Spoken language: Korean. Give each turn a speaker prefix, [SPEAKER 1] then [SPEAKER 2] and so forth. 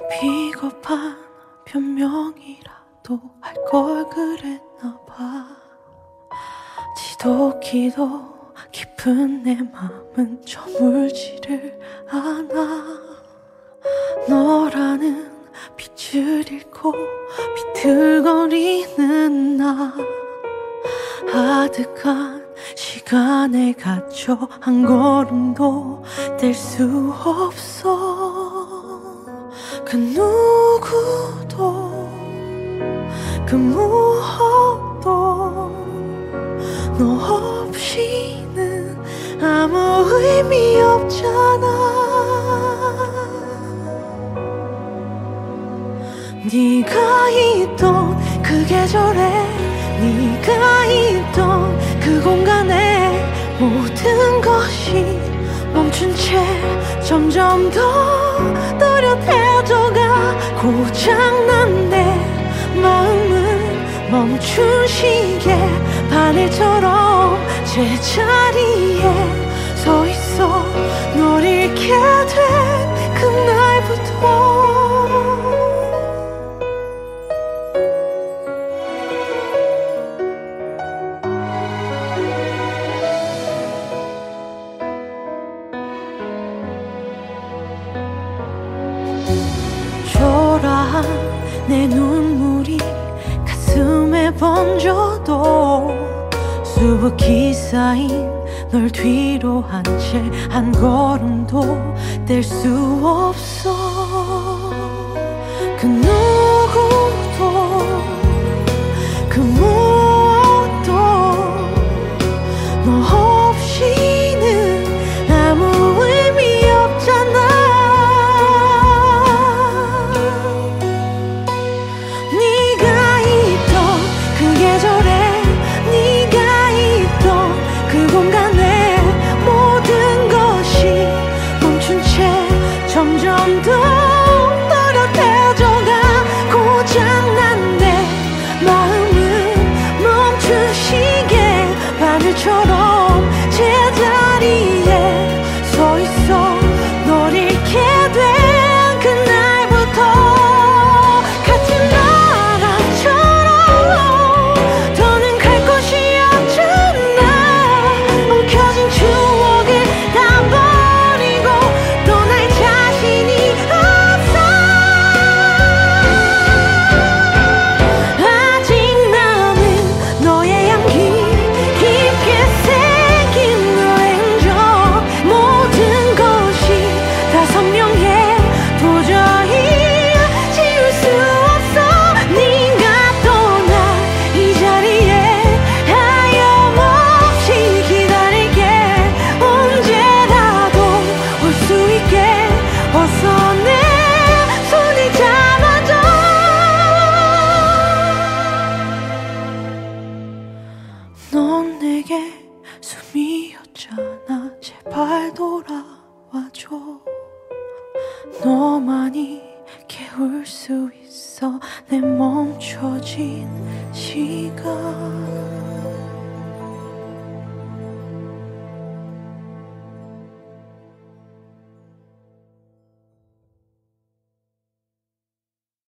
[SPEAKER 1] 비겁한 변명이라도 할 걸 그랬나봐. 지독히도 깊은 내 맘은 저물지를 않아. 너라는 빛을 잃고 비틀거리는 나. 아득한 시간에 갇혀 한 걸음도 뗄 수 없어. 그 누구도 그 무엇도 너 없이는 아무 의미 없잖아. 네가 있던 그 계절에 네가 있던 그 공간에 모든 것이 멈춘 채 점점 더 또렷해져가. 고장난 내 마음은 멈춘 시계 바늘처럼 제자리에 서 있어. 널 잃게 된 그날부터 초라한 내 눈물이 가슴에 번져도 수북히 쌓인 널 뒤로 한 채 한 걸음도 뗄 수 없어. 그 누구도 그 무엇도 너 없이는 아무 의미 없잖아. 네가 있던 그 계절에 네가 있던 그 공간에 모든 것이 멈춘 채 점점 더 또렷해져가. 고장난 내 마음은 멈춘 시계 바늘처럼 제자리에 서 있어. 널 잃게 된 그날부터 같은 나라처럼 더는 갈 곳이 없잖아. 엉켜진 추억을 다 버리고 떠날 자신이 없어. 아직 남은 너의 향기 깊게 새긴 너의 흔적. 모든 것이 다 선명해. 도저히 지울 수 없어. 네가 떠난 이 자리에 하염없이 기다릴게. 언제라도 올 수 있게 어서 내 손을 잡아줘. 넌 내게 숨이었잖아. 제발 돌아와줘. 너만이 깨울 수 있어 내 멈춰진 시간.